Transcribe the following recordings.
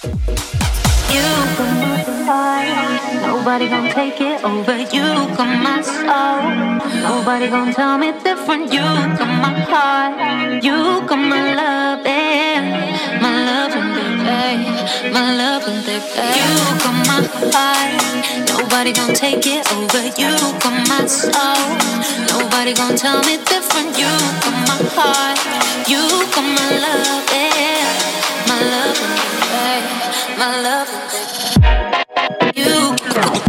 You got my heart, nobody gon' take it over. You got my soul, nobody gon' tell me different. You got my heart, you got my love, yeah, my love and baby, my love and baby. You got my heart, nobody gon' take it over. You got my soul, nobody gon' tell me different. You got my heart, you got my love, yeah, my love and baby, my love. You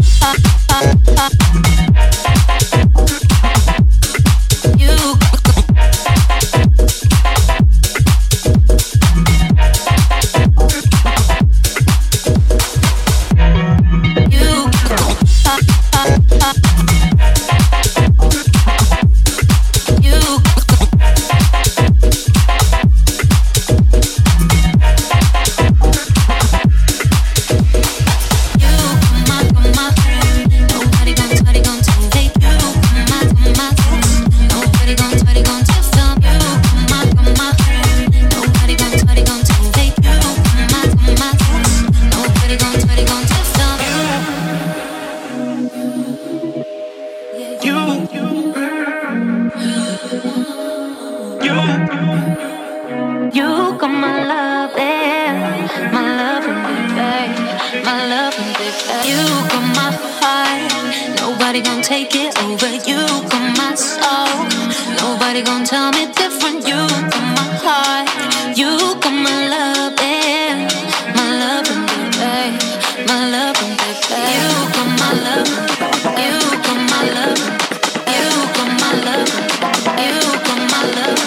got my love, yeah, my love and baby, my love and baby. You got my heart, nobody gon' take it over. You got my soul, nobody gon' tell me different. You got my heart, you got my love, yeah, my love and baby, my love and baby. You got my love, you got my love, you got my love, you got my love.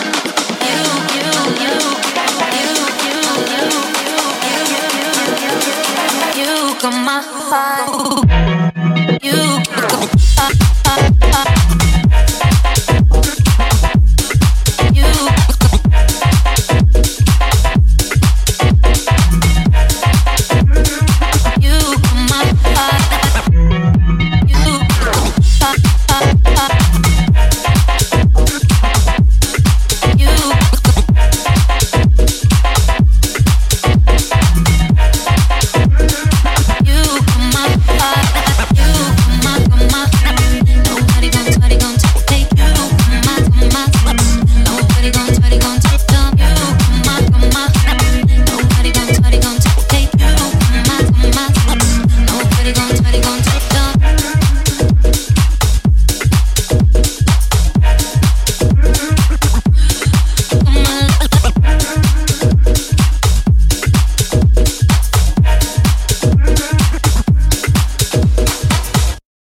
You got my heart. You got my heart.